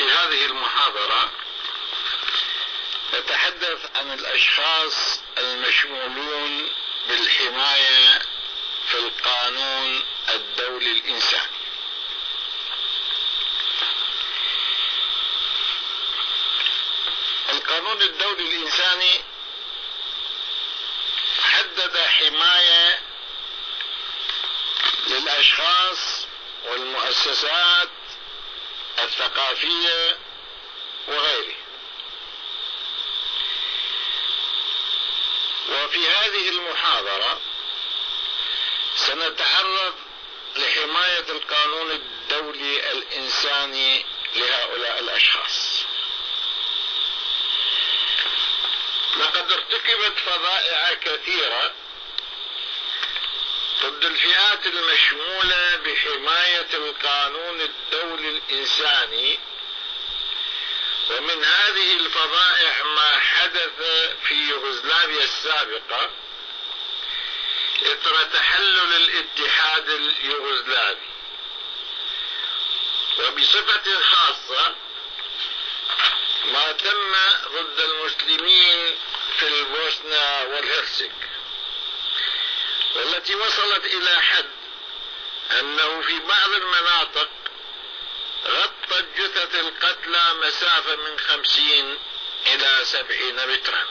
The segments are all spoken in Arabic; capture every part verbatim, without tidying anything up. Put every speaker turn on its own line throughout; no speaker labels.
هذه المحاضرة نتحدث عن الأشخاص المشمولون بالحماية في القانون الدولي الإنساني. القانون الدولي الإنساني حدد حماية للأشخاص والمؤسسات الثقافية وغيره. وفي هذه المحاضرة سنتعرض لحماية القانون الدولي الإنساني لهؤلاء الأشخاص. لقد ارتكبت فظائع كثيرة ضد الفئات المشمولة بحماية القانون الدولي الإنساني، ومن هذه الفظائع ما حدث في يوغوسلافيا السابقة إثر تحلل الاتحاد اليوغوسلافي، وبصفة خاصة ما تم ضد المسلمين في البوسنة والهرسك، والتي وصلت إلى حد أنه في بعض المناطق غطت جثث القتلى مسافة من خمسين إلى سبعين مترا.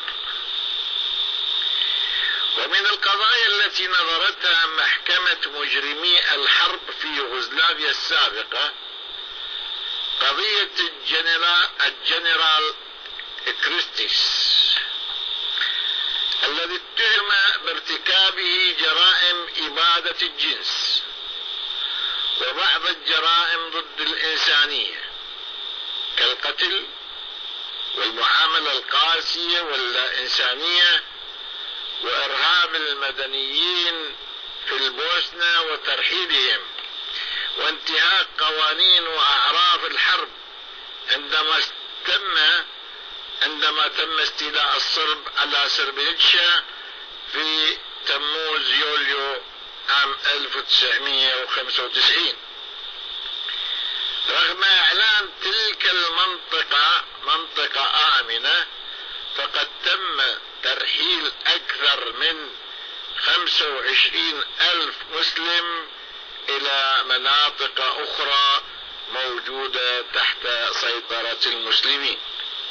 ومن القضايا التي نظرتها محكمة مجرمي الحرب في يوغوسلافيا السابقة قضية الجنرال, الجنرال كريستيس الذي اتهم بارتكابه جرائم إبادة الجنس وبعض الجرائم ضد الإنسانية كالقتل والمعاملة القاسية واللا إنسانية وإرهاب المدنيين في البوسنة وترحيلهم وانتهاك قوانين وأعراف الحرب عندما تم عندما تم استيلاء الصرب على سربيتشا في تموز يوليو عام ألف وتسعمئة وخمسة وتسعين. رغم إعلان تلك المنطقة منطقة آمنة، فقد تم ترحيل أكثر من خمسة وعشرين ألف مسلم إلى مناطق أخرى موجودة تحت سيطرة المسلمين.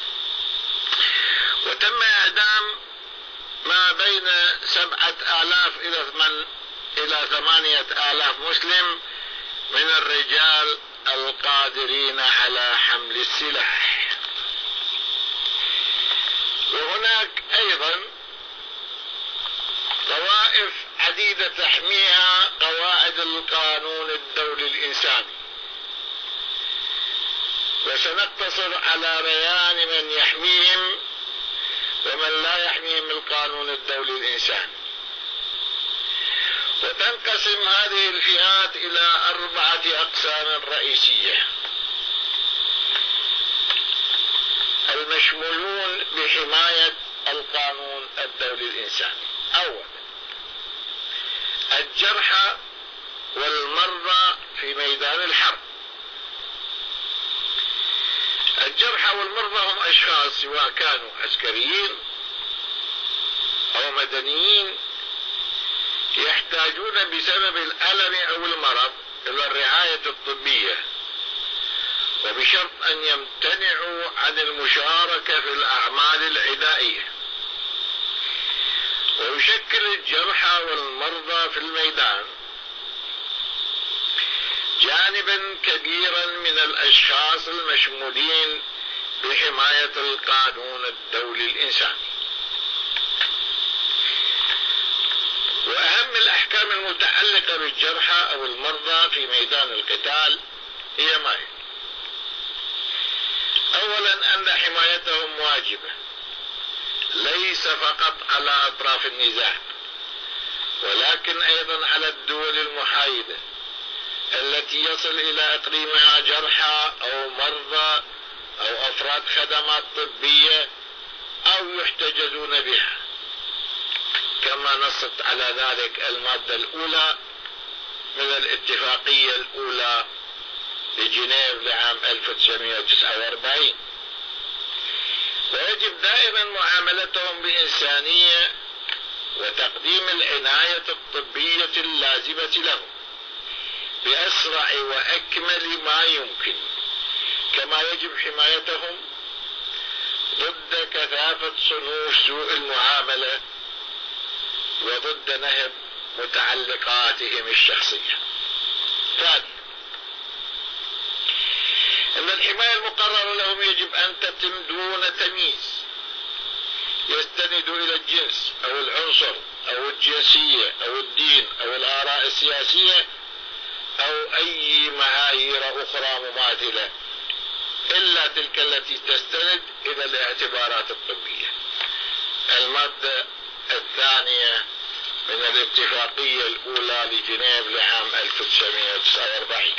وتم إعدام ما بين سبعة آلاف إلى ثمانية آلاف مسلم من الرجال القادرين على حمل السلاح. وهناك أيضا طوائف عديدة تحميها قواعد القانون الدولي الإنساني، وسنقتصر على بيان من يحميهم ومن لا يحميهم القانون الدولي الإنساني. وتنقسم هذه الفئات إلى أربعة أقسام رئيسية: المشمولون بحماية القانون الدولي الإنساني. أولا، الجرحى والمرضى في ميدان الحرب. الجرحى والمرضى هم أشخاص سواء كانوا عسكريين أو مدنيين يحتاجون بسبب الألم أو المرض إلى الرعاية الطبية، وبشرط أن يمتنعوا عن المشاركة في الأعمال العدائية. ويشكل الجرحى والمرضى في الميدان جانبا كبيرا من الأشخاص المشمولين بحماية القانون الدولي الإنساني. وأهم الأحكام المتعلقة بالجرحى أو المرضى في ميدان القتال هي ما هي: أولا، أن حمايتهم واجبة ليس فقط على أطراف النزاع، ولكن أيضا على الدول المحايدة التي يصل إلى إقليمها جرحى أو مرضى أو أفراد خدمات طبية أو يحتجزون بها، كما نصت على ذلك المادة الأولى من الاتفاقية الأولى لجنيف لعام ألف وتسعمائة وتسعة وأربعين. ويجب دائما معاملتهم بإنسانية وتقديم العناية الطبية اللازمة لهم بأسرع وأكمل ما يمكن، كما يجب حمايتهم ضد كثافة صنوف سوء المعاملة وضد نهب متعلقاتهم الشخصية. ثانيا، أن الحماية المقررة لهم يجب أن تتم دون تمييز يستند إلى الجنس أو العنصر أو الجنسية أو الدين أو الآراء السياسية أو أي معايير أخرى مماثلة إلا تلك التي تستند إلى الاعتبارات الطبية. المادة الثانية من الاتفاقية الأولى لجنيف لعام ألف وتسعمائة وتسعة وأربعين.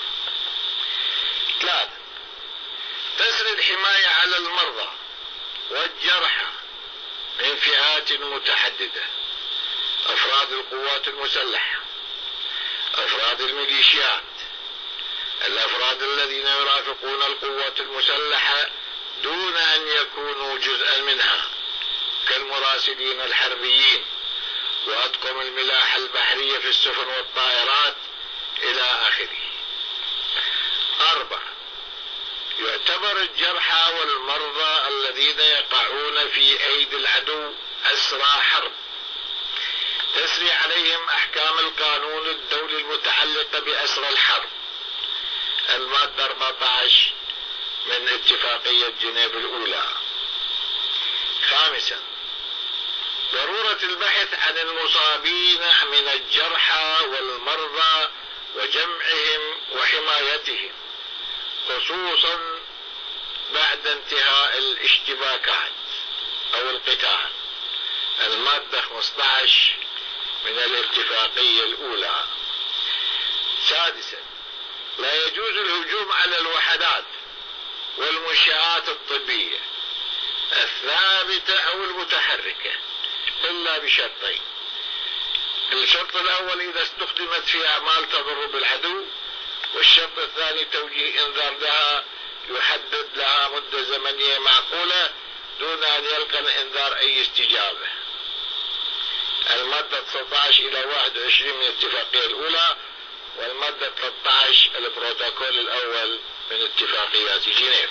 ثلاثة، تسري الحماية على المرضى والجرحى من فئات متعددة: أفراد القوات المسلحة، أفراد الميليشيات، الأفراد الذين يرافقون القوات المسلحة دون أن يكونوا جزءا منها كالمراسلين الحربيين وأطقم الملاحة البحرية في السفن والطائرات إلى آخره. أربعة، يعتبر الجرحى والمرضى الذين يقعون في أيدي العدو أسرى حرب تسري عليهم أحكام القانون الدولي المتعلقة بأسرى الحرب، المادة أربعة عشر من اتفاقية جنيف الأولى. خامسا، ضرورة البحث عن المصابين من الجرحى والمرضى وجمعهم وحمايتهم خصوصا بعد انتهاء الاشتباكات أو القتال، المادة خمسة عشر من الاتفاقية الأولى. سادسا، لا يجوز الهجوم على الوحدات والمنشآت الطبية الثابتة أو المتحركة إلا بشرطين: الشرط الأول إذا استخدمت في أعمال تضر بالعدو، والشرط الثاني توجيه إنذار لها يحدد لها مدة زمنية معقولة دون أن يلقى الإنذار أي استجابة، المادة تسعة عشر إلى واحد وعشرين من الاتفاقية الأولى، والمادة ثلاثة عشر البروتوكول الأول من اتفاقيات جنيف.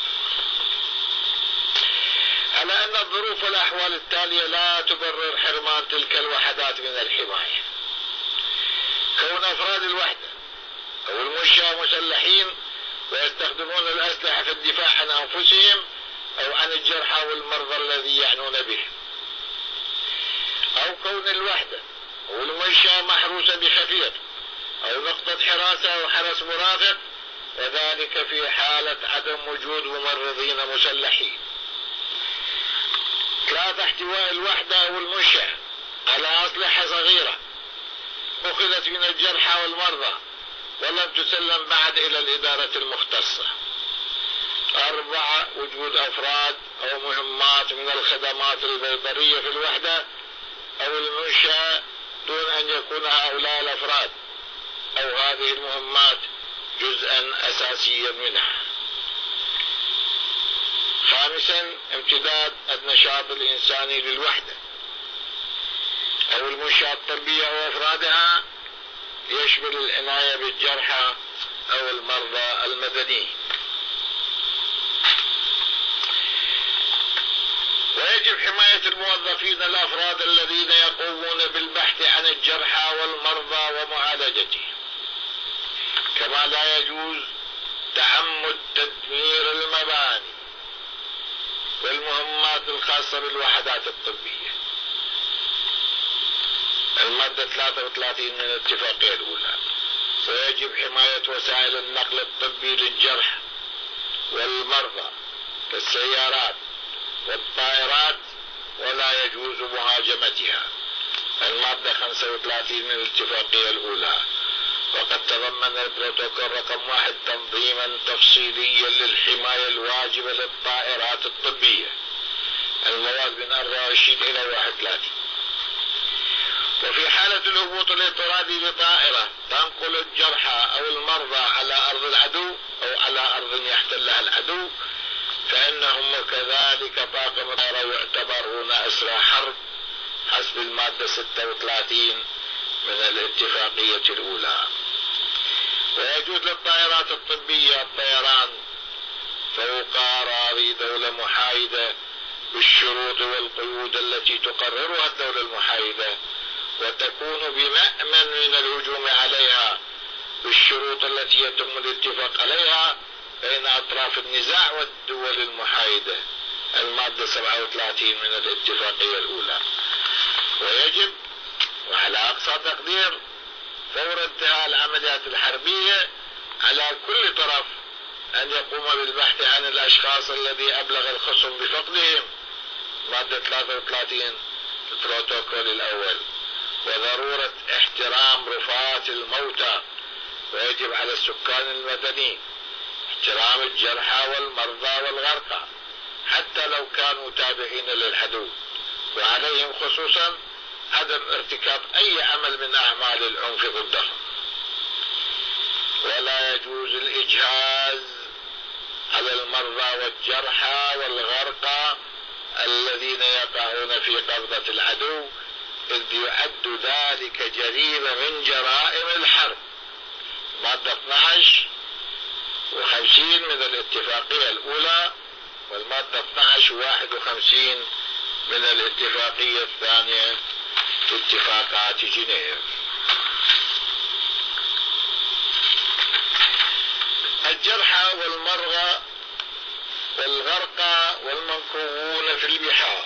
على أن الظروف والأحوال التالية لا تبرر حرمان تلك الوحدات من الحماية: كون أفراد الوحدة أو المنشأة مسلحين ويستخدمون الأسلحة في الدفاع عن أنفسهم أو عن الجرحى والمرضى الذي يعنون بهم، أو كون الوحدة أو المنشأة محروسة بخفية أو نقطة حراسة أو حرس مرافق، وذلك في حالة عدم وجود ممرضين مسلحين. ثلاثة، احتواء الوحدة أو المنشأة على أسلحة صغيرة أخذت من الجرحى والمرضى ولم تسلم بعد إلى الإدارة المختصة. أربعة، وجود أفراد أو مهمات من الخدمات البيطرية في الوحدة أو المنشأة دون أن يكون هؤلاء الأفراد أو هذه المهمات جزءا أساسيا منها. خامسا، امتداد النشاط الإنساني للوحدة أو المنشأة الطبية أو أفرادها يشمل العناية بالجرحى أو المرضى المدنيين. ويجب حماية الموظفين الأفراد الذين يقومون بالبحث عن الجرحى والمرضى ومعالجتهم، كما لا يجوز تعمد تدمير المباني والمهمات الخاصة بالوحدات الطبية، المادة ثلاثة وثلاثين من الاتفاقية الأولى. ويجب حماية وسائل النقل الطبي للجرح والمرضى كالسيارات والطائرات ولا يجوز مهاجمتها، المادة خمسة وثلاثين من الاتفاقية الأولى. وقد تضمن البروتوكول رقم واحد تنظيما تفصيليا للحماية الواجبة للطائرات الطبية، المواد من أربعة وعشرين إلى واحد وثلاثين. وفي حالة الهبوط الاضطراري لطائرة تنقل الجرحى أو المرضى على أرض العدو أو على أرض يحتلها العدو، فإنهم كذلك طاقم الطائرة يعتبرون أسرى حرب حسب المادة ستة وثلاثين من الاتفاقية الأولى. ويجوز للطائرات الطبية الطيران فوق أراضي دولة محايدة بالشروط والقيود التي تقررها الدولة المحايدة، وتكون بمأمن من الهجوم عليها بالشروط التي يتم الاتفاق عليها بين أطراف النزاع والدول المحايدة، المادة سبعة وثلاثين من الاتفاقية الأولى. ويجب وعلى أقصى تقدير فور انتهاء العمليات الحربية على كل طرف أن يقوم بالبحث عن الأشخاص الذي أبلغ الخصم بفقدهم، مادة ثلاثة وثلاثين البروتوكول الأول، وضرورة احترام رفات الموتى. ويجب على السكان المدني احترام الجرحى والمرضى والغرقى حتى لو كانوا تابعين للعدو، وعليهم خصوصا عدم ارتكاب أي عمل من أعمال العنف ضدهم. ولا يجوز الإجهاز على المرضى والجرحى والغرقى الذين يقعون في قبضة العدو، إذ يعد ذلك جريمة من جرائم الحرب، مادة اثنعش وخمسين من الاتفاقية الأولى، والمادة اثنعش وواحد وخمسين من الاتفاقية الثانية في اتفاقات جنيف. الجرحى والمرضى والغرقى والمنكوبون في البحار.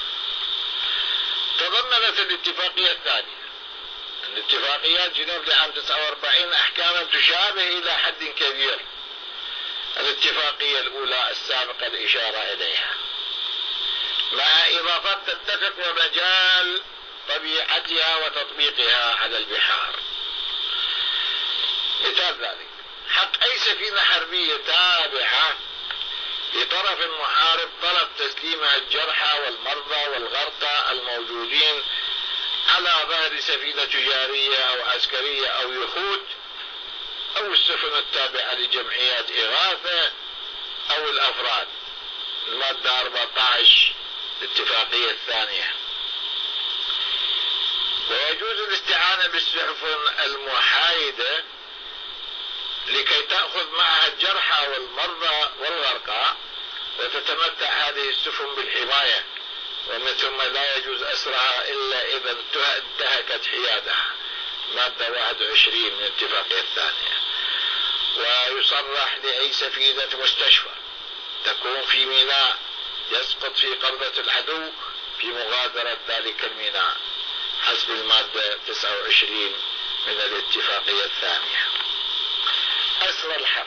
تضمنت الاتفاقية الثانية الاتفاقيات جنيف لعام تسعة وأربعين أحكاما تشابه إلى حد كبير الاتفاقية الأولى السابقة الإشارة إليها، مع إضافات تتفق ومجال طبيعتها وتطبيقها على البحار. مثال ذلك حق أي سفينة حربية تابعة لطرف محارب طلب تسليمها الجرحى والمرضى والغرقى الموجودين على ظهر سفينة تجارية أو عسكرية أو يخوت أو السفن التابعة لجمعيات إغاثة أو الأفراد، المادة أربعة عشر الاتفاقية الثانية. ويجوز الاستعانة بالسفن المحايدة لكي تأخذ معها الجرحى والمرضى والغرقى، وتتمتع هذه السفن بالحماية، ومن ثم لا يجوز أسرها إلا إذا انتهكت حيادها، مادة واحد وعشرين من الاتفاقية الثانية. ويصرح لأي سفينة مستشفى تكون في ميناء يسقط في قبضة العدو في مغادرة ذلك الميناء حسب المادة تسعة وعشرين من الاتفاقية الثانية. أسرى الحرب.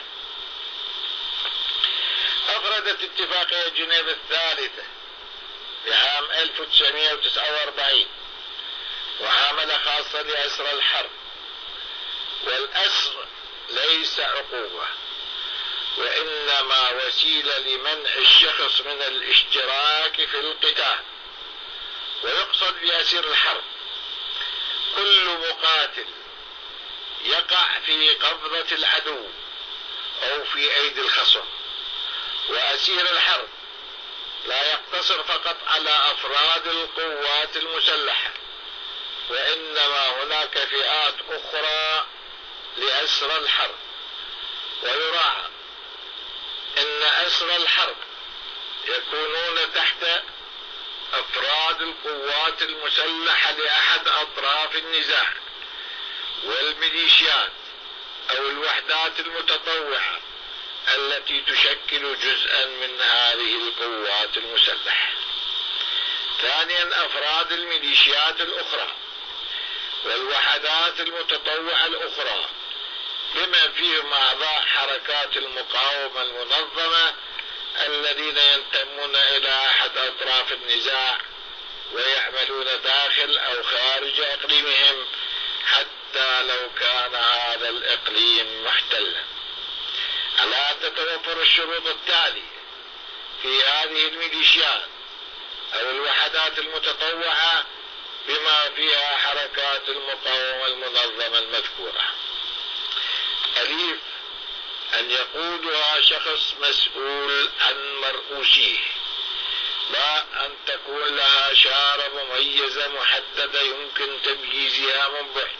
أفردت اتفاقية جنيف الثالثة لعام ألف وتسعمائة وتسعة وأربعين وعاملة خاصة لأسرى الحرب، والأسر ليس عقوبة وإنما وسيلة لمنع الشخص من الاشتراك في القتال. ويقصد بأسير الحرب كل مقاتل يقع في قبضة العدو أو في أيدي الخصم. وأسير الحرب لا يقتصر فقط على أفراد القوات المسلحة، وإنما هناك فئات أخرى لأسرى الحرب. ويراعى أن أسرى الحرب يكونون تحت أفراد القوات المسلحة لأحد أطراف النزاع والميليشيات أو الوحدات المتطوعة التي تشكل جزءا من هذه القوات المسلحة. ثانيا أفراد الميليشيات الأخرى والوحدات المتطوعة الأخرى بما فيهم أعضاء حركات المقاومة المنظمة الذين ينتمون إلى أحد أطراف النزاع ويعملون داخل أو خارج إقليمهم حتى لو كان هذا الإقليم محتلا، على أن تتوفر الشروط التالية في هذه الميليشيات أو الوحدات المتطوعة بما فيها حركات المقاومة المنظمة المذكورة. أليف أن يقودها شخص مسؤول عن مرؤوسيه، باء أن تكون لها شارة مميزة محددة يمكن تمييزها من بعد.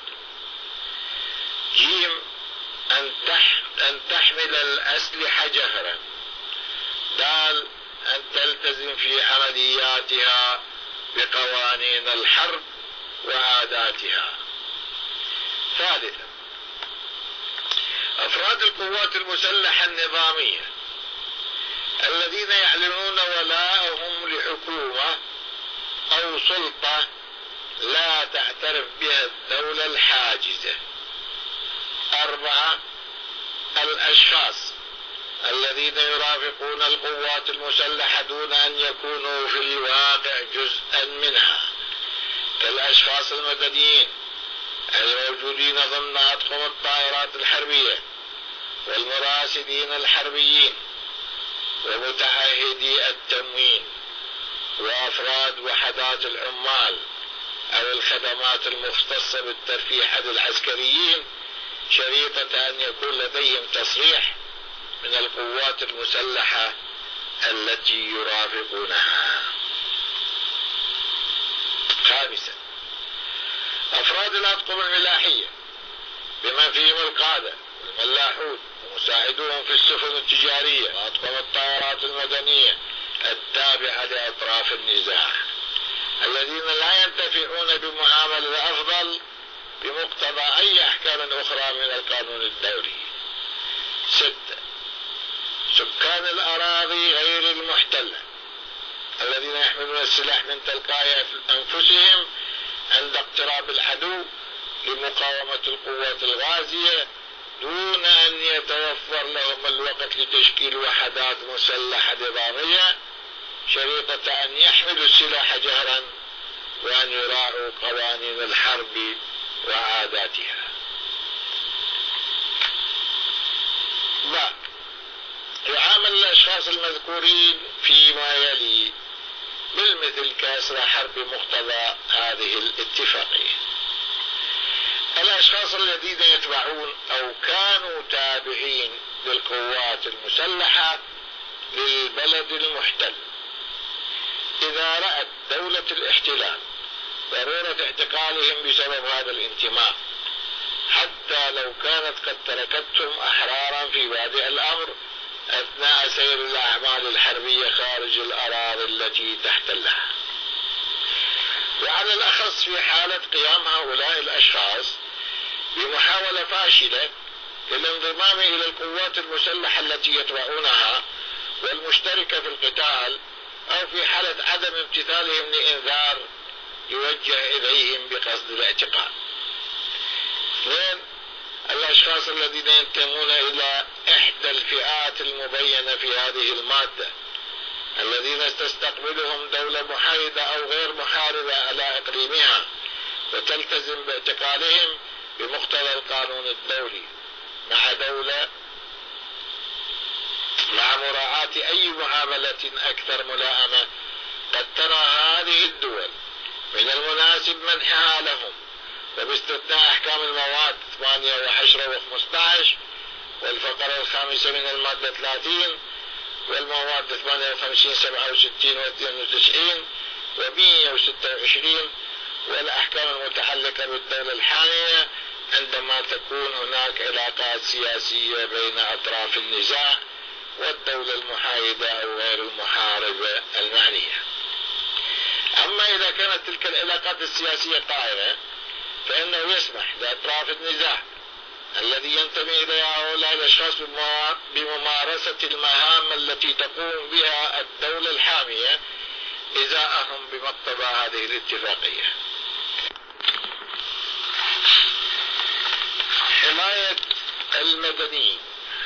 جيم أن, تح أن تحمل الأسلحة جهرا. دال أن تلتزم في عملياتها بقوانين الحرب وعاداتها. ثالثا، أفراد القوات المسلحة النظامية الذين يعلنون ولاءهم لحكومة أو سلطة لا تعترف بها الدولة الحاجزة. أربعة، الأشخاص الذين يرافقون القوات المسلحة دون أن يكونوا في الواقع جزءا منها، كالأشخاص المدنيين الموجودين ضمن أطقم الطائرات الحربية والمراسلين الحربيين ومتعهدي التموين وأفراد وحدات العمال أو الخدمات المختصة بالترفيه للعسكريين، شريطة أن يكون لديهم تصريح من القوات المسلحة التي يرافقونها. خامسا، أفراد الأطقم الملاحية بمن فيهم القادة والملاحون ومساعدوهم في السفن التجارية وأطقم الطائرات المدنية التابعة لأطراف النزاع، الذين لا ينتفعون بمعاملة أفضل بمقتضى أي أحكام أخرى من القانون الدولي. ستة، سكان الأراضي غير المحتلة الذين يحملون السلاح من تلقاء أنفسهم عند اقتراب العدو لمقاومة القوات الغازية دون أن يتوفر لهم الوقت لتشكيل وحدات مسلحة نظامية، شريطة أن يحملوا السلاح جهرا وأن يراعوا قوانين الحرب وعاداتها. باء، يعامل الأشخاص المذكورين فيما يلي بالمثل كأسرى حرب مقتضى هذه الاتفاقية: الأشخاص الذين يتبعون أو كانوا تابعين للقوات المسلحة للبلد المحتل إذا رأت دولة الاحتلال ضرورة اعتقالهم بسبب هذا الانتماء، حتى لو كانت قد تركتهم أحرارا في بادئ الأمر أثناء سير الأعمال الحربية خارج الأراضي التي تحتلها. وعلى الأخص في حالة قيام هؤلاء الأشخاص بمحاولة فاشلة للانضمام إلى القوات المسلحة التي يتبعونها والمشتركة في القتال، أو في حالة عدم امتثالهم لإنذار يوجه إليهم بقصد الاعتقال. اثنين، الأشخاص الذين ينتمون إلى إحدى الفئات المبينة في هذه المادة الذين تستقبلهم دولة محايدة أو غير محاربة على إقليمها وتلتزم باعتقالهم بمقتضى القانون الدولي مع دولة مع مراعاة أي معاملة أكثر ملائمة قد ترى هذه الدول من المناسب منحها لهم، وباستثناء أحكام المواد ثمانية وعشرة وخمسة عشر والفقرة الخامسة من المادة ثلاثين والمواد ثمانية وخمسين سبعة وستين واثنين وتسعين ومئة وستة وعشرين والأحكام المتعلقة بالدولة الحامية عندما تكون هناك علاقات سياسية بين أطراف النزاع والدولة المحايدة أو غير المحاربة المعنية. أما إذا كانت تلك العلاقات السياسية قائمة فإنه يسمح لأطراف النزاع الذي ينتمي إليها هؤلاء الأشخاص بممارسة المهام التي تقوم بها الدولة الحامية إزاءهم بمقتضى هذه الاتفاقية. حماية المدنيين.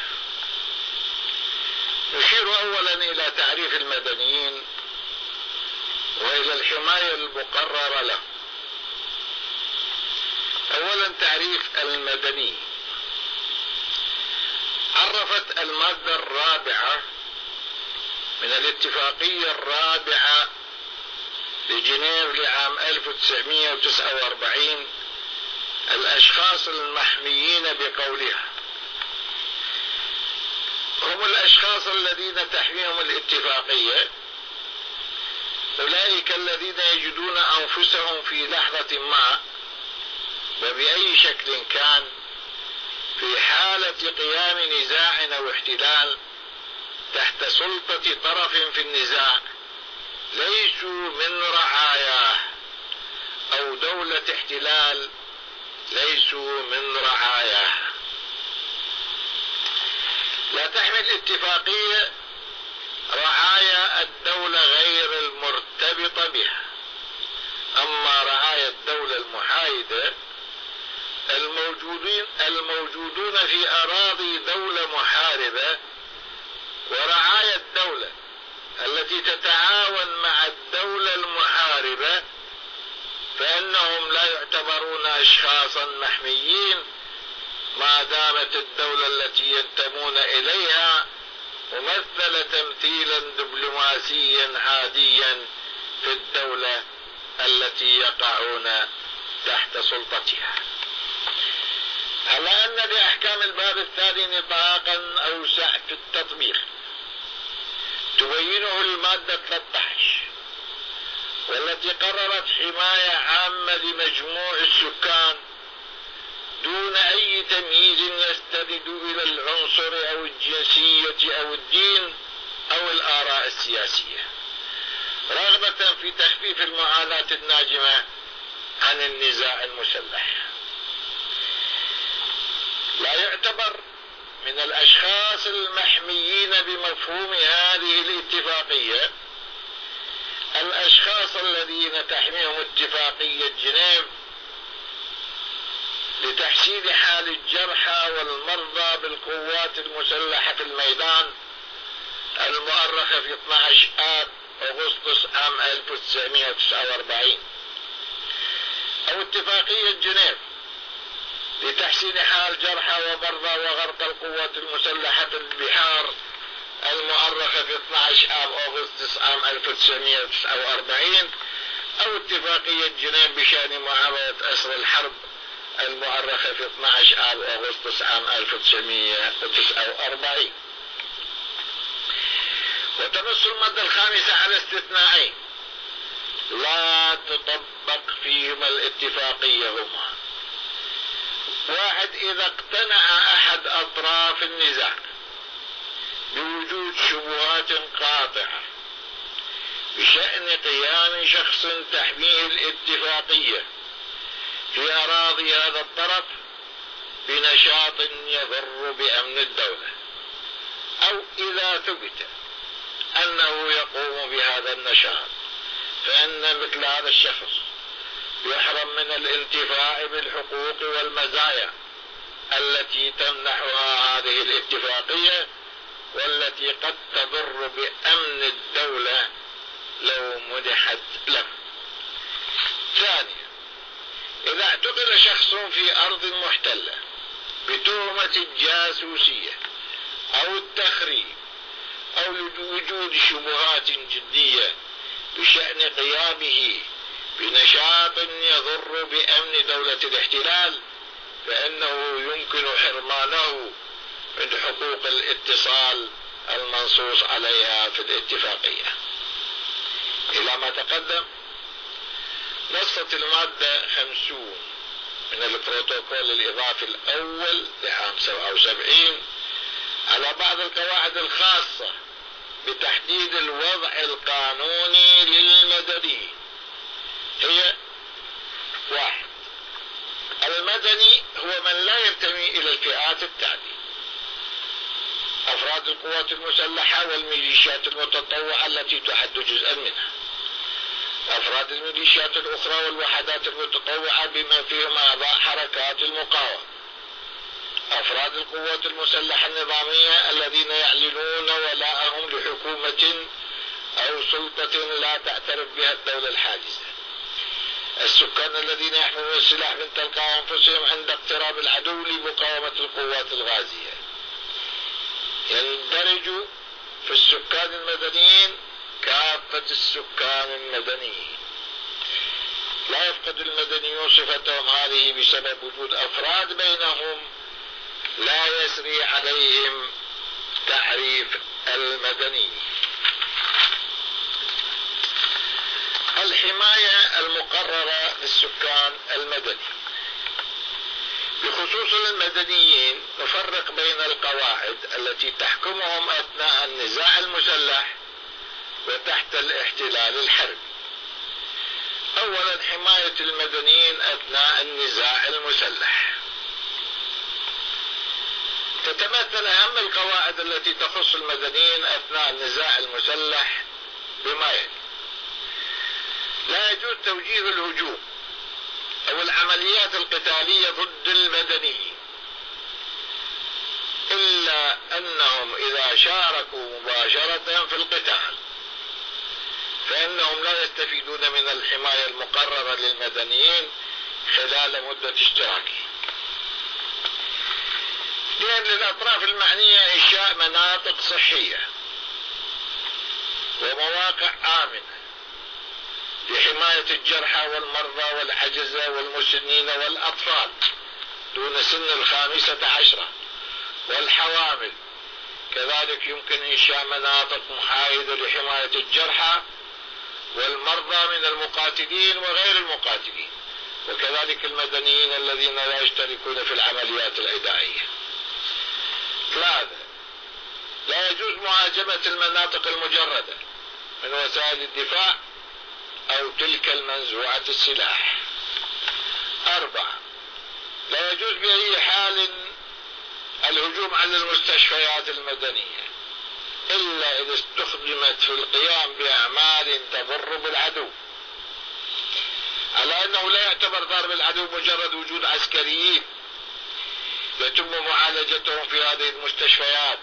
نشير أولا إلى تعريف المدنيين وإلى الحماية المقررة له. أولا، تعريف المدني. عرفت المادة الرابعة من الاتفاقية الرابعة لجنيف لعام ألف وتسعمائة وتسعة وأربعين الأشخاص المحميين بقولها هم الأشخاص الذين تحميهم الاتفاقية، أولئك الذين يجدون أنفسهم في لحظة ما وبأي شكل كان في حالة قيام نزاع أو احتلال تحت سلطة طرف في النزاع ليسوا من رعاياه، أو دولة احتلال ليسوا من رعاياه. لا تحمل الاتفاقية رعايا الدولة غير المرتبطة بها، أما رعايا الدولة المحايدة الموجودين الموجودون في أراضي دولة محاربة، ورعايا الدولة التي تتعاون مع الدولة المحاربة، فإنهم لا يعتبرون أشخاصا محميين ما دامت الدولة التي ينتمون إليها ممثلة تمثيلا دبلوماسيا عاديا في الدولة التي يقعون تحت سلطتها. على أن لأحكام الباب الثاني نطاقا أوسع في التطبيق تبينه المادة ثلاثة عشر، والتي قررت حماية عامة لمجموع السكان دون أي تمييز يستند إلى العنصر أو الجنسية أو الدين أو الآراء السياسية، رغبة في تخفيف المعاناة الناجمة عن النزاع المسلح. لا يعتبر من الأشخاص المحميين بمفهوم هذه الاتفاقية الأشخاص الذين تحميهم اتفاقية جنيف لتحسين حال الجرحى والمرضى بالقوات المسلحة في الميدان المؤرخة في اثني عشر آب أغسطس عام ألف وتسعمائة وتسعة وأربعين، أو اتفاقية جنيف لتحسين حال جرحى ومرضى وغرق القوات المسلحة في البحار المؤرخة في اثني عشر آب أغسطس عام ألف وتسعمائة وتسعة وأربعين، أو اتفاقية جنيف بشأن معاونة أسر الحرب المؤرخة في اثني عشر آب أغسطس عام ألف وتسعمائة وتسعة وأربعين. وتنص المادة الخامسة على استثنائين لا تطبق فيهما الاتفاقية هما: واحد، إذا اقتنع أحد أطراف النزاع بوجود شبهات قاطعة بشأن قيام شخص تحميه الاتفاقية في أراضي هذا الطرف بنشاط يضر بأمن الدولة، أو إذا ثبت أنه يقوم بهذا النشاط، فإن مثل هذا الشخص يحرم من الانتفاع بالحقوق والمزايا التي تمنحها هذه الاتفاقية والتي قد تضر بأمن الدولة لو منحت له. ثانيا، إذا اعتقل شخص في أرض محتلة بتهمة الجاسوسية أو التخريب أو وجود شبهات جدية بشأن قيامه بنشاط يضر بأمن دولة الاحتلال، فإنه يمكن حرمانه من حقوق الاتصال المنصوص عليها في الاتفاقية. إلى ما تقدم، نصت المادة خمسون من البروتوكول الإضافي الأول لعام سبعة وسبعين على بعض القواعد الخاصة بتحديد الوضع القانوني للمدني. هي: واحد، المدني هو من لا ينتمي إلى الفئات التالية: أفراد القوات المسلحة والميليشيات المتطوعة التي تعد جزءا منها، أفراد الميليشيات الأخرى والوحدات المتطوعة بما فيهم أعضاء حركات المقاومة، أفراد القوات المسلحة النظامية الذين يعلنون ولاءهم لحكومة أو سلطة لا تعترف بها الدولة الحادثة، السكان الذين يحملون السلاح من تلقاء أنفسهم عند اقتراب العدو لمقاومة القوات الغازية. يندرج في السكان المدنيين كافة السكان المدنيين لا يفقد المدنيون صفتهم هذه بسبب وجود أفراد بينهم لا يسري عليهم تعريف المدني. الحماية المقررة للسكان المدني. بخصوص المدنيين نفرق بين القواعد التي تحكمهم أثناء النزاع المسلح وتحت الاحتلال الحربي. أولا، حماية المدنيين أثناء النزاع المسلح. تتمثل أهم القواعد التي تخص المدنيين أثناء النزاع المسلح بما يلي: لا يجوز توجيه الهجوم أو العمليات القتالية ضد المدنيين إلا أنهم إذا شاركوا مباشرة في القتال فإنهم لا يستفيدون من الحماية المقررة للمدنيين خلال مدة اشتراكهم. لأن للأطراف المعنية إنشاء مناطق صحية ومواقع آمنة لحماية الجرحى والمرضى والعجزة والمسنين والأطفال دون سن الخامسة عشرة والحوامل. كذلك يمكن إنشاء مناطق محايدة لحماية الجرحى والمرضى من المقاتلين وغير المقاتلين، وكذلك المدنيين الذين لا يشتركون في العمليات العدائية. ثلاثة، لا يجوز مهاجمة المناطق المجردة من وسائل الدفاع أو تلك المنزوعة السلاح. أربعة، لا يجوز بأي حال الهجوم على المستشفيات المدنية إلا إذا استخدمت في القيام بأعمال تضر بالعدو، على أنه لا يعتبر ضرب العدو مجرد وجود عسكريين يتم معالجتهم في هذه المستشفيات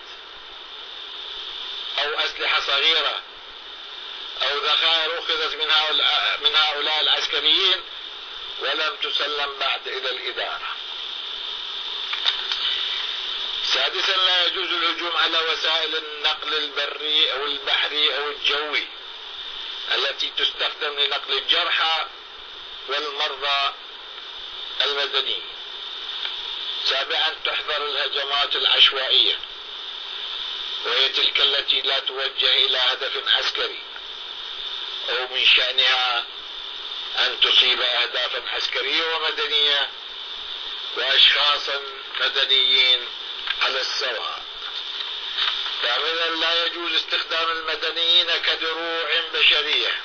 أو أسلحة صغيرة أو ذخائر أخذت من هؤلاء, من هؤلاء العسكريين ولم تسلم بعد إلى الإدارة. سادسا، لا يجوز الهجوم على وسائل النقل البري أو البحري أو الجوي التي تستخدم لنقل الجرحى والمرضى المدنيين. سابعا، تحظر الهجمات العشوائية وهي تلك التي لا توجه إلى هدف عسكري أو من شأنها أن تصيب أهدافا عسكرية ومدنية وأشخاصا مدنيين على السواء. ثامنا، لا يجوز استخدام المدنيين كدروع بشرية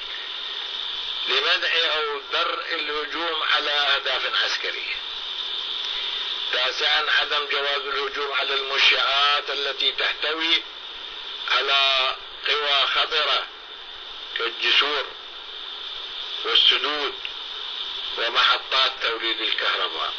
لمنع أو درء الهجوم على أهداف عسكرية. تاسعا، عدم جواز الهجوم على المنشآت التي تحتوي على قوى خطرة كالجسور والسدود ومحطات توليد الكهرباء.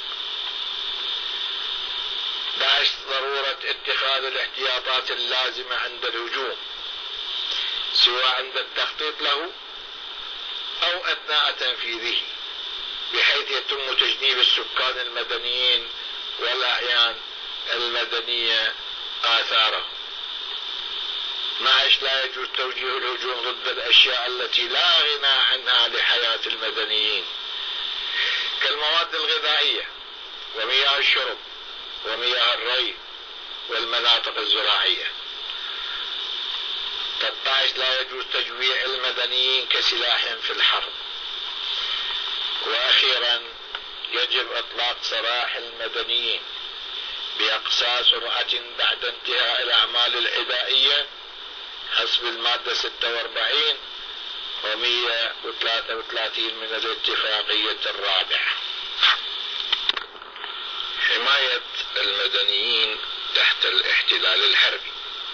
عشر، ضرورة اتخاذ الاحتياطات اللازمة عند الهجوم سواء عند التخطيط له أو أثناء تنفيذه بحيث يتم تجنيب السكان المدنيين والأعيان المدنية آثاره. اثناشر، لا يجوز توجيه الهجوم ضد الأشياء التي لا غنى عنها لحياة المدنيين كالمواد الغذائية ومياه الشرب ومياه الري والمناطق الزراعية. ثلاثة عشر، لا يجوز تجويع المدنيين كسلاح في الحرب. وأخيرا، يجب إطلاق سراح المدنيين بأقصى سرعة بعد انتهاء الأعمال العدائية حسب المادة ستة وأربعين ومئة وثلاثة وثلاثين من الاتفاقية الرابعة. حماية المدنيين تحت الاحتلال الحربي.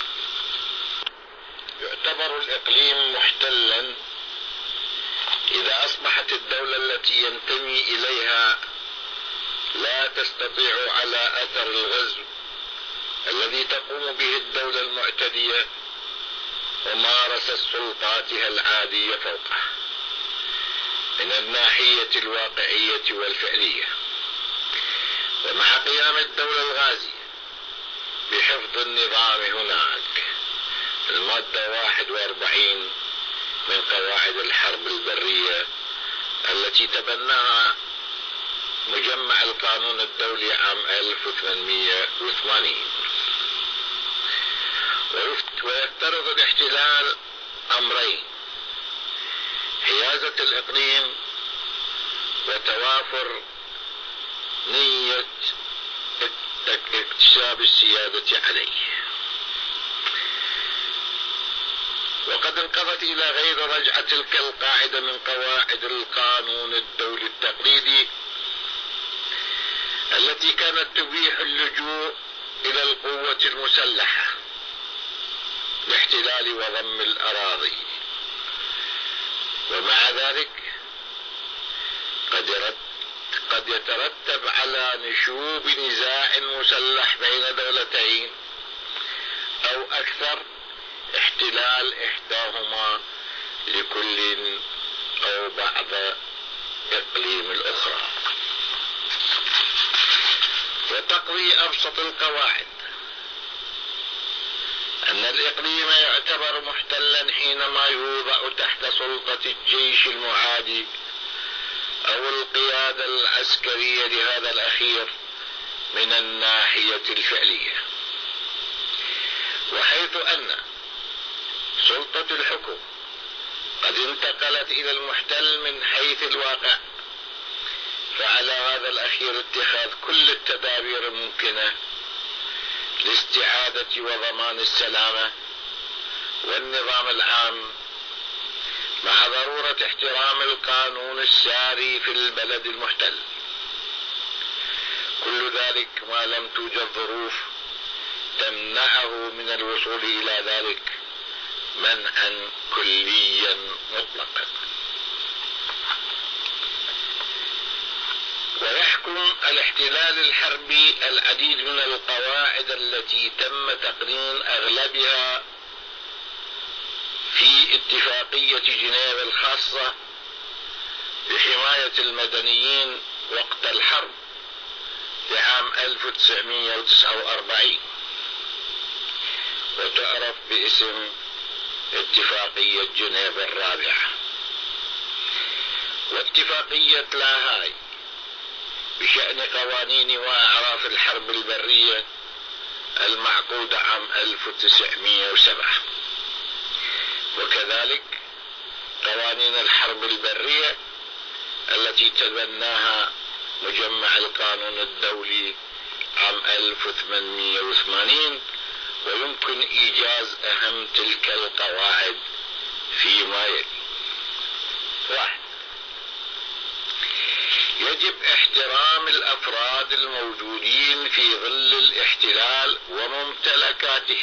يعتبر الإقليم محتلا إذا أصبحت الدولة التي ينتمي إليها لا تستطيع على أثر الغزو الذي تقوم به الدولة المعتدية وممارسة سلطاتها العادية فوقه من الناحية الواقعية والفعلية، ومع قيام الدولة الغازية بحفظ النظام هناك. المادة واحد وأربعين من قواعد الحرب البرية التي تبناها مجمع القانون الدولي عام ألف وثمانمئة وثمانين. ويفترض الاحتلال أمرين: حيازة الإقليم وتوافر نية اكتساب السيادة عليه. وقد انقضت إلى غير رجعة تلك القاعدة من قواعد القانون الدولي التقليدي التي كانت تبيح اللجوء إلى القوة المسلحة لاحتلال وضم الأراضي. ومع ذلك قد قد يترتب على نشوب نزاع مسلح بين دولتين أو أكثر احتلال إحداهما لكل أو بعض إقليم الأخرى. وتقضي أبسط القواعد أن الإقليم يعتبر محتلا حينما يوضع تحت سلطة الجيش المعادي أو القيادة العسكرية لهذا الأخير من الناحية الفعلية، وحيث أن سلطة الحكم قد انتقلت إلى المحتل من حيث الواقع، فعلى هذا الأخير اتخاذ كل التدابير الممكنة لاستعادة وضمان السلامة والنظام العام، مع ضرورة احترام القانون الساري في البلد المحتل. كل ذلك ما لم توجد ظروف تمنعه من الوصول إلى ذلك منعا كليا مطلقا. ويحكم الاحتلال الحربي العديد من القواعد التي تم تقنين أغلبها في اتفاقية جنيف الخاصة بحماية المدنيين وقت الحرب لعام ألف وتسعمئة وتسعة وأربعين، وتعرف باسم اتفاقية جنيف الرابعة. واتفاقية لاهاي بشأن قوانين وأعراف الحرب البرية المعقودة عام ألف وتسعمئة وسبعة، وكذلك قوانين الحرب البرية التي تبناها مجمع القانون الدولي عام ألف وثمانمئة وثمانين. ويمكن إيجاز أهم تلك القواعد فيما يلي: واحد، يجب احترام الأفراد الموجودين في ظل الاحتلال وممتلكاته.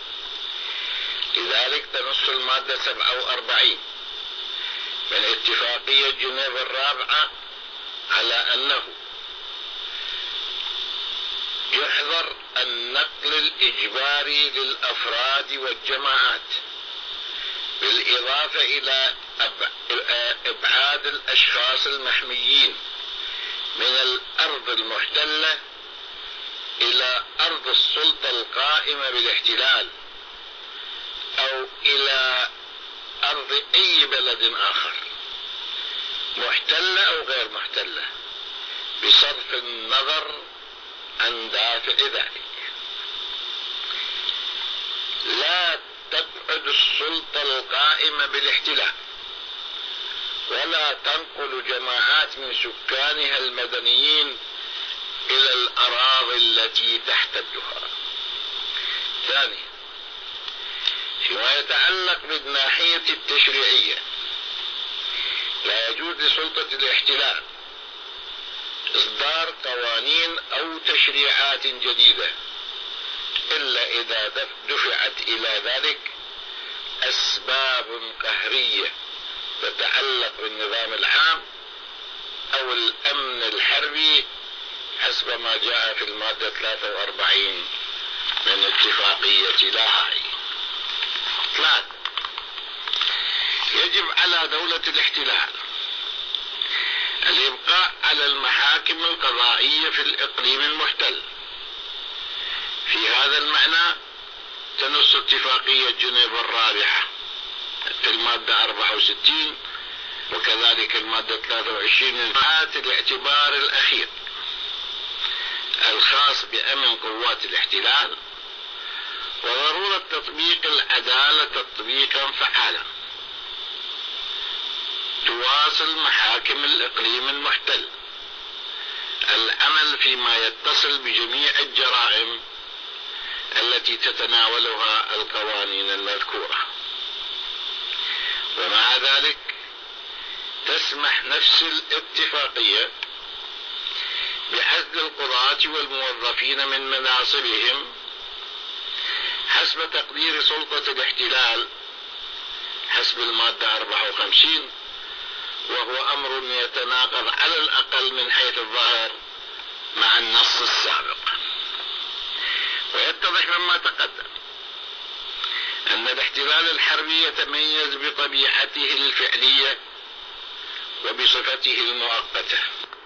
لذلك تنص المادة سبعة وأربعين من اتفاقية جنيف الرابعة على أنه يحظر النقل الإجباري للأفراد والجماعات، بالإضافة إلى إبعاد الأشخاص المحميين من الأرض المحتلة إلى أرض السلطة القائمة بالاحتلال أو إلى أرض أي بلد آخر، محتلة أو غير محتلة، بصرف النظر عن دافع ذلك. لا تبعد السلطة القائمة بالاحتلال ولا تنقل جماعات من سكانها المدنيين إلى الأراضي التي تحتلها. ثانيا، فيما يتعلق بالناحية التشريعية، لا يجوز لسلطة الاحتلال إصدار قوانين أو تشريعات جديدة إلا إذا دفعت إلى ذلك أسباب قهرية تتعلق بالنظام العام أو الأمن الحربي حسب ما جاء في المادة ثلاثة وأربعين من اتفاقية لاهاي. ثلاثة، يجب على دولة الاحتلال الإبقاء على المحاكم القضائية في الإقليم المحتل. في هذا المعنى تنص اتفاقية جنيف الرابعة في المادة أربعة وستين وكذلك المادة ثلاثة وعشرين من مراعاة الاعتبار الأخير الخاص بأمن قوات الاحتلال وضرورة تطبيق العدالة تطبيقا فعالا تواصل محاكم الإقليم المحتل العمل فيما يتصل بجميع الجرائم التي تتناولها القوانين المذكورة. ومع ذلك تسمح نفس الاتفاقية بعزل القضاة والموظفين من مناصبهم حسب تقدير سلطة الاحتلال حسب المادة أربعة وخمسين، وهو أمر يتناقض على الأقل من حيث الظاهر مع النص السابق. ويتضح مما تقدم أن الاحتلال الحربي يتميز بطبيعته الفعلية وبصفته المؤقتة،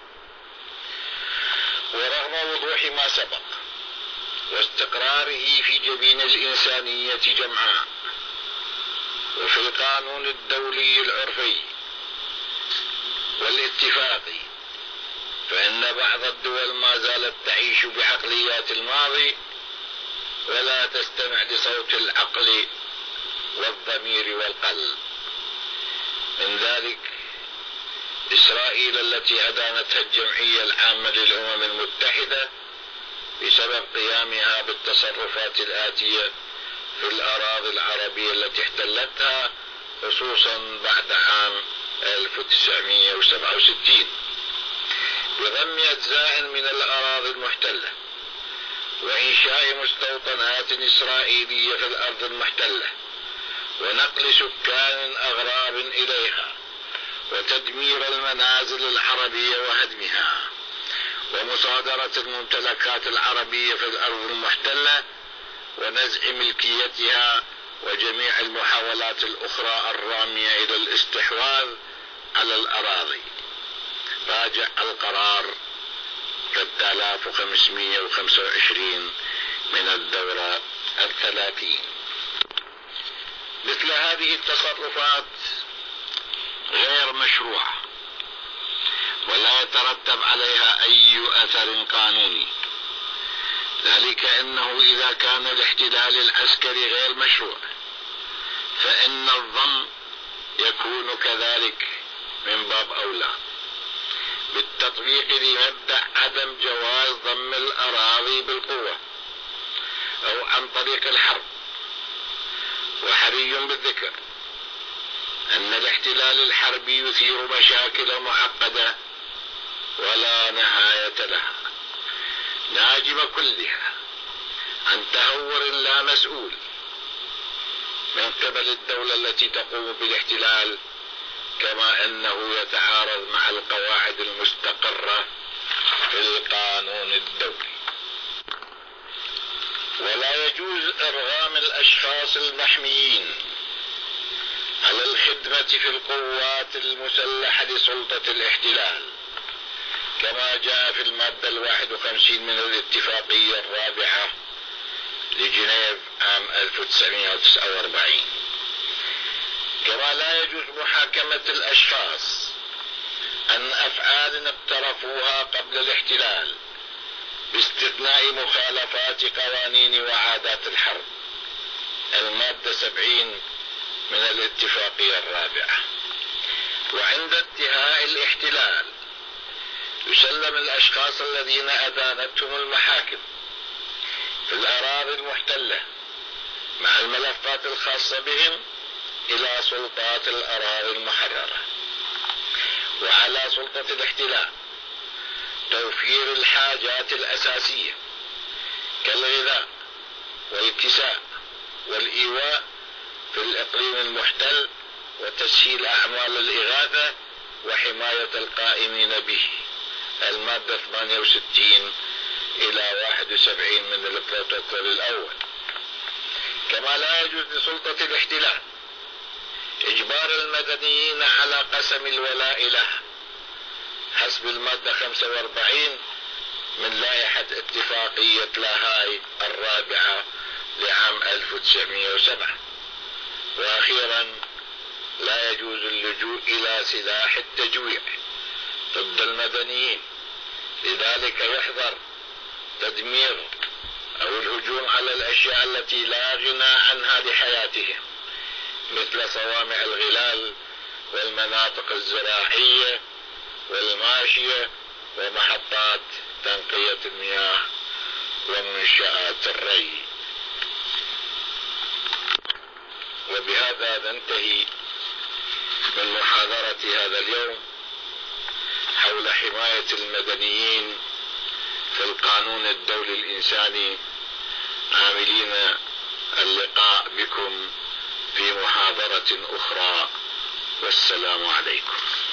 ورغم وضوح ما سبق واستقراره في جبين الإنسانية جمعاء وفي القانون الدولي العرفي والاتفاقي، فإن بعض الدول ما زالت تعيش بعقليات الماضي ولا تستمع لصوت العقل والضمير والقلب. من ذلك إسرائيل التي أدانتها الجمعية العامة للأمم المتحدة بسبب قيامها بالتصرفات الآتية في الأراضي العربية التي احتلتها خصوصا بعد عام ألف وتسعمائة وسبعة وستين بضم أجزاء من الأراضي المحتلة وإنشاء مستوطنات إسرائيلية في الأرض المحتلة ونقل سكان أغراب إليها وتدمير المنازل العربية وهدمها ومصادرة الممتلكات العربية في الأرض المحتلة ونزع ملكيتها وجميع المحاولات الأخرى الرامية إلى الاستحواذ على الأراضي. راجع القرار ثلاثة آلاف وخمسمائة وخمسة وعشرين من الدورة الثلاثين. مثل هذه التصرفات غير مشروعة ولا يترتب عليها أي أثر قانوني، ذلك أنه إذا كان الاحتلال العسكري غير مشروع فإن الضم يكون كذلك من باب أولى بالتطبيق لمبدأ عدم جواز ضم الأراضي بالقوة أو عن طريق الحرب. وحري بالذكر أن الاحتلال الحربي يثير مشاكل معقدة ولا نهاية لها ناجمة كلها عن تهور لا مسؤول من قبل الدولة التي تقوم بالاحتلال، كما أنه يتعارض مع القواعد المستقرة في القانون الدولي. ولا يجوز إرغام الأشخاص المحميين على الخدمة في القوات المسلحة لسلطة الاحتلال كما جاء في المادة الواحد وخمسين من الاتفاقية الرابعة لجنيف عام ألف وتسعمائة وتسعة وأربعين. كما لا يجوز محاكمة الأشخاص عن أفعال اقترفوها قبل الاحتلال باستثناء مخالفات قوانين وعادات الحرب المادة سبعين من الاتفاقية الرابعة. وعند انتهاء الاحتلال يسلم الأشخاص الذين أدانتهم المحاكم في الأراضي المحتلة مع الملفات الخاصة بهم إلى سلطات الأراضي المحررة. وعلى سلطة الاحتلال توفير الحاجات الأساسية كالغذاء والكساء والإيواء في الإقليم المحتل وتسهيل أعمال الإغاثة وحماية القائمين به المادة ثمانية وستين إلى واحد وسبعين من البروتوكول الأول. كما لا يجوز لسلطة الاحتلال إجبار المدنيين على قسم الولاء له حسب المادة خمسة وأربعين من لائحة اتفاقية لاهاي الرابعة لعام ألف وتسعمائة وسبعة. وأخيرا لا يجوز اللجوء إلى سلاح التجويع ضد المدنيين، لذلك يحذر تدمير أو الهجوم على الأشياء التي لا غنى عنها لحياتهم، مثل صوامع الغلال والمناطق الزراعية والماشية ومحطات تنقية المياه ومنشآت الري. وبهذا ننتهي من محاضرة هذا اليوم حول حماية المدنيين في القانون الدولي الإنساني، عاملين اللقاء بكم في محاضرة أخرى، والسلام عليكم.